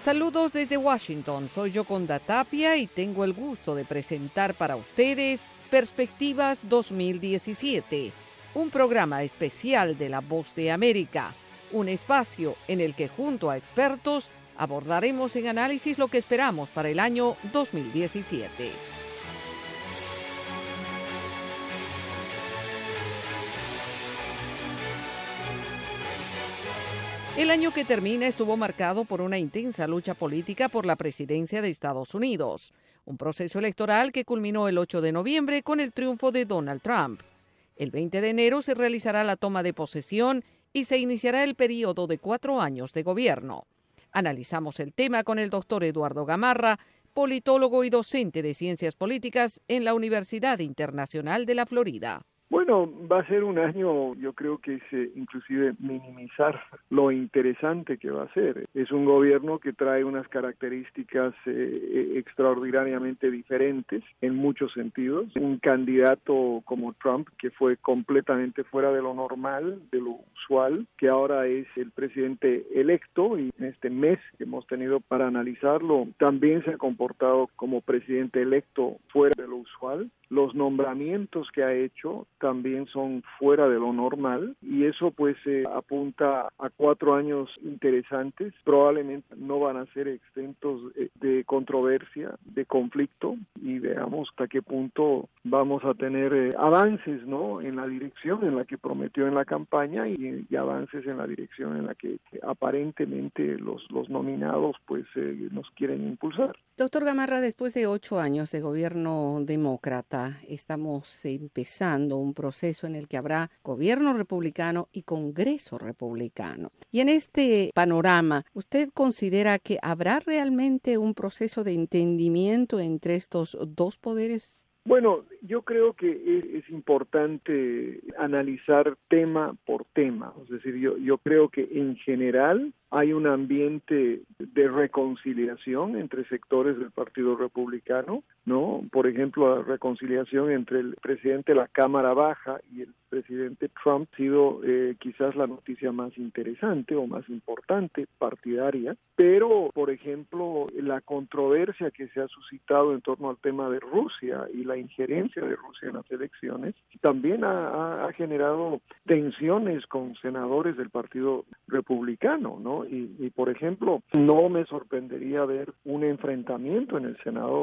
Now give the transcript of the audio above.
Saludos desde Washington, soy Yoconda Tapia y tengo el gusto de presentar para ustedes Perspectivas 2017, un programa especial de La Voz de América, un espacio en el que junto a expertos abordaremos en análisis lo que esperamos para el año 2017. El año que termina estuvo marcado por una intensa lucha política por la presidencia de Estados Unidos, un proceso electoral que culminó el 8 de noviembre con el triunfo de Donald Trump. El 20 de enero se realizará la toma de posesión y se iniciará el periodo de 4 años de gobierno. Analizamos el tema con el doctor Eduardo Gamarra, politólogo y docente de Ciencias Políticas en la Universidad Internacional de la Florida. Bueno, va a ser un año, yo creo que es inclusive minimizar lo interesante que va a ser. Es un gobierno que trae unas características extraordinariamente diferentes en muchos sentidos. Un candidato como Trump, que fue completamente fuera de lo normal, de lo usual, que ahora es el presidente electo, y en este mes que hemos tenido para analizarlo, también se ha comportado como presidente electo fuera de lo usual. Los nombramientos que ha hecho también son fuera de lo normal y eso pues apunta a 4 años interesantes. Probablemente no van a ser exentos de controversia, de conflicto, y veamos hasta qué punto vamos a tener avances, ¿no?, en la dirección en la que prometió en la campaña y avances en la dirección en la que aparentemente los nominados pues nos quieren impulsar. Doctor Gamarra, después de 8 años de gobierno demócrata, estamos empezando un proceso en el que habrá gobierno republicano y Congreso republicano. Y en este panorama, ¿usted considera que habrá realmente un proceso de entendimiento entre estos dos poderes? Bueno, yo creo que es importante analizar tema por tema. Es decir, yo creo que en general hay un ambiente de reconciliación entre sectores del Partido Republicano, ¿no? Por ejemplo, la reconciliación entre el presidente de la Cámara Baja y el presidente Trump ha sido quizás la noticia más interesante o más importante, partidaria, pero, por ejemplo, la controversia que se ha suscitado en torno al tema de Rusia y la injerencia de Rusia en las elecciones también ha generado tensiones con senadores del Partido Republicano, ¿no? Y, por ejemplo, no me sorprendería ver un enfrentamiento en el Senado